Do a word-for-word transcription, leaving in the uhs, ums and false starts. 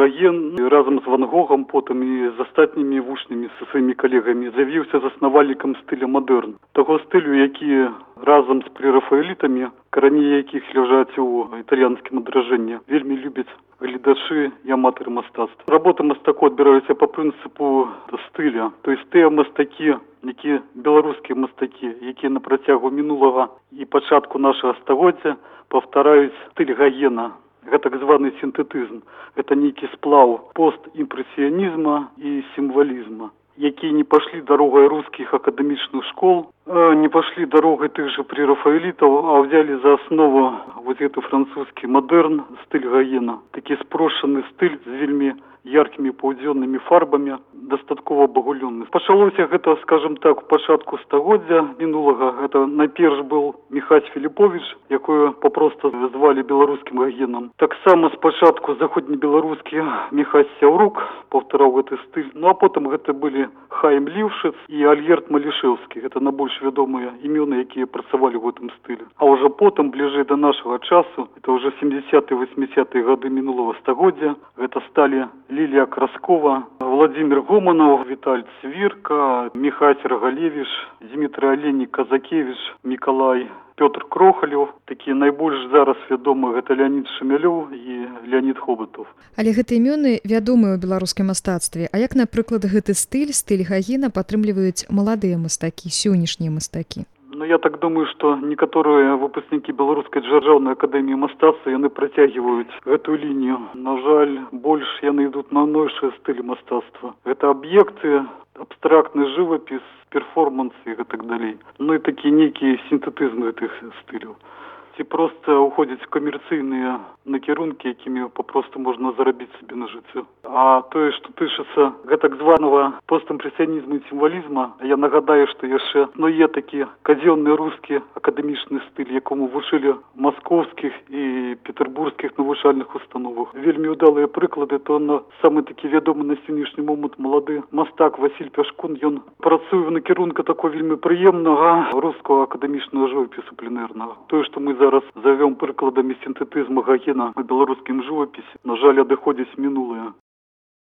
Гаген разам з Ван Гогам, потым і з астатнімі вучнямі, са сваімі калегамі, з'явіўся заснавальнікам стыля мадэрн. Таго стылю, які разам з прерафаэлітамі, карані якіх ляжаць у італьянскім адражэнні, вельмі любяць гледачы і аматары мастацтва. Работы мастаку адбіраюцца па прынцыпу стыля. То есть тыя мастакі, які беларускія мастакі, якія на працягу мінулага і пачатку нашага стагоддзя паўтараюць стыль Гагена. Гэта так званы сінтэтызм. Гэта нейкі сплаў постімпрэсіянізма і сімвалізма, якія не пашлі дарогай рускіх акадэмічных школ, не пашлі дарогай тых жа прерафаэлітаў, а взялі за аснову вось гэты французскі мадэрн, стыль Гагена. Такі спрошчаны стыль з вельмі яркімі паўдзённымі фарбамі, дастаткова багулённы. Пачалося гэта, скажем так, у пачатку стагоддзя мінулага. Гэта найперш быў Міхась Філіповіч, якую папросту звалі беларускім Гагенам. Таксама спачатку заходнебеларускі Міхась Сяўрук паўтараў гэты стыль. Ну а потым гэта былі Хаім Ліўшыц і Альгерд Малішэўскі. Гэта найбольш вядомыя імёны, якія працавалі ў гэтым стылі. А ўжо потым, бліжэй да нашага часу, это ўжо сямдзесятыя-васьмідзесятыя гады мінулага стагоддзя, гэта сталі Лілія Краскова, Владимир Гоманов, Віталь Цвірка, Міхась Рагалевіч, Дмітрый Аленік Казакевіч, Мікалай, Пётр Крохалёв. Такія найбольш зараз вядомыя гэта Леонід Шамялёў і Леонід Хобатов. Але гэтыя імёны вядомыя ў беларускім мастацтве. А як, напрыклад, гэты стыль, стыль Гагена падтрымліваюць маладыя мастакі, сённяшнія мастакі? Ну, я так думаю, што некаторыя выпускнікі Беларускай дзяржаўнай акадэміі мастацтва, яны працягваюць гэтую лінію. На жаль, больш яны ідуць на нойшыя стылі мастацтва. Гэта аб'екты, абстрактны жывапіс, перформансы і гэтак далей. Ну і такі нейкі сінтэтызм гэтых стыляў. Ці проста уходзяць камерцыйныя накірункі, якімі папросту можна зарабіць сабе на жыццё. А тое, што тычыцца гэтак званага постімпрэсіянізму і сімвалізма, я нагадаю, што яшчэ ну, є такі казённы рускі акадэмічны стыль, якому вучылі маскоўскіх і петербургскіх навучальных установах. Вельмі ўдалыя прыклады, то на самы такі вядомы на сённяшні момант малады мастак Васіль Пяшкун, ён працуе в накірунку такого вельмі прыемнага рускага акадэмічнага жывапісу пленэрнага. Тое, што мы зараз завём прыкладамі сінтэтызму Гагена у беларускім жывапісе, на жаль, адыходзіць мінулае.